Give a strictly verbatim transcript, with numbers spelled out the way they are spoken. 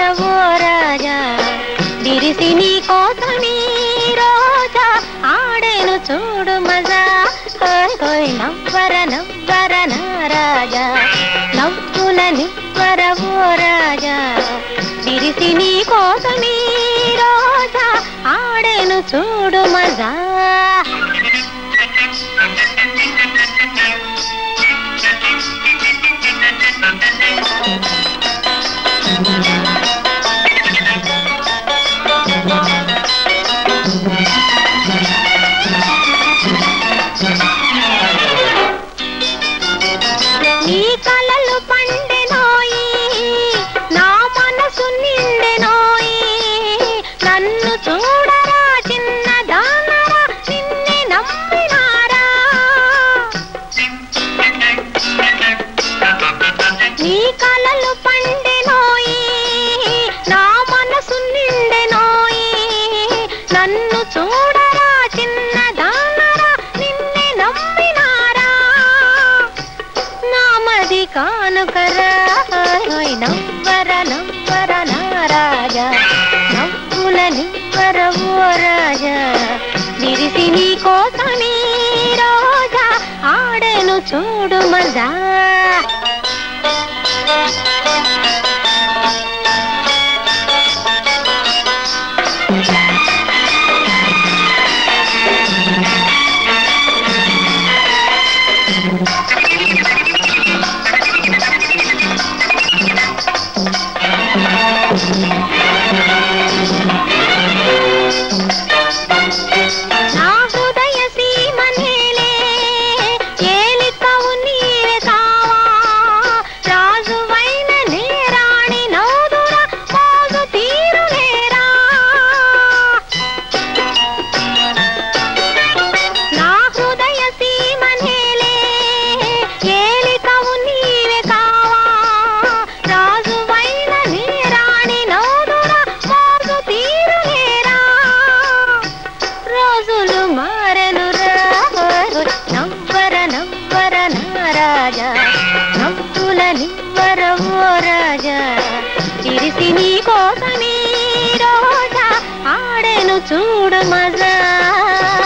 నివ్వరవో రాజా విరిసి నీ కోసమీ రోజా ఆడేను చూడు మజా హోయ్ హోయ్ నవ్వర నవ్వర నా రాజా నవ్వుల నివ్వరవో రాజా విరిసి నీ కోసమీ రోజా ఆడేను చూడు మజా నీ కలలు పండెనోయి నా మనసు నిండెనోయి నన్ను చూడరా చిన్న దానరా నిన్నే నమ్మినారా నీ కలలు పండెనోయి నా మనసు నిండెనోయి నన్ను చూడరా చిన్న దానరా నిన్నే నమ్మినారా నామది కానుకరా నవ్వర నవ్వర నా రాజా నవ్వుల నివ్వరవో రాజా విరిసి నీ కోసమీ రోజా ఆడెను చూడు మజా నా హృదయ సీమ నేలే ఏలికవు నీవే కావా రాజువైన నేరాణి నౌదుర మోజు తీరులేరా నా హృదయ సీమ నేలే ఏలికవు నీవే కావా రాజువైన నేరాణి నౌదుర మోజు తీరులేరా రోజులు మారెనురా నవ్వర నవ్వర నా రాజా నవ్వుల నివ్వరవో రాజా విరిసి నీ కోసమీ రోజా ఆడెను చూడు మజా